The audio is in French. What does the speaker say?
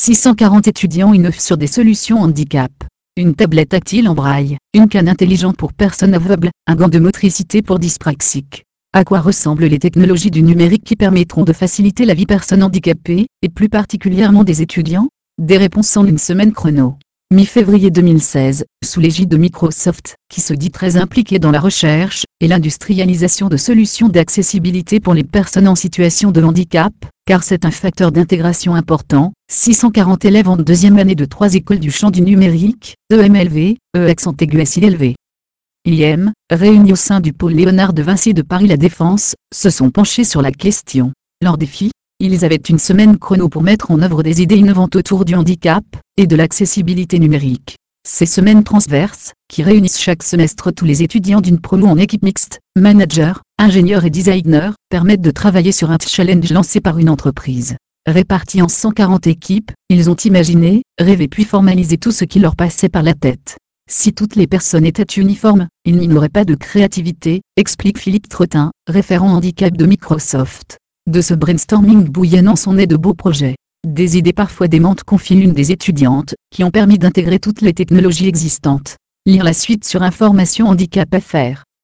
640 étudiants innovent sur des solutions handicap. Une tablette tactile en braille, une canne intelligente pour personnes aveugles, un gant de motricité pour dyspraxiques. À quoi ressemblent les technologies du numérique qui permettront de faciliter la vie personnes handicapées, et plus particulièrement des étudiants? Des réponses en une semaine chrono. Mi-février 2016, sous l'égide de Microsoft, qui se dit très impliqué dans la recherche et l'industrialisation de solutions d'accessibilité pour les personnes en situation de handicap, car c'est un facteur d'intégration important. 640 élèves en deuxième année de 3 écoles du champ du numérique, EMLV, EAC-SILV. IM, réunis au sein du pôle Léonard de Vinci de Paris La Défense, se sont penchés sur la question. Leur défi? Ils avaient une semaine chrono pour mettre en œuvre des idées innovantes autour du handicap et de l'accessibilité numérique. Ces semaines transverses, qui réunissent chaque semestre tous les étudiants d'une promo en équipe mixte, managers, ingénieurs et designers, permettent de travailler sur un challenge lancé par une entreprise. Répartis en 140 équipes, ils ont imaginé, rêvé puis formalisé tout ce qui leur passait par la tête. Si toutes les personnes étaient uniformes, il n'y aurait pas de créativité, explique Philippe Trottin, référent handicap de Microsoft. De ce brainstorming bouillonnant sont nés de beaux projets. Des idées parfois démentes, confie l'une des étudiantes, qui ont permis d'intégrer toutes les technologies existantes. Lire la suite sur Information Handicap FR.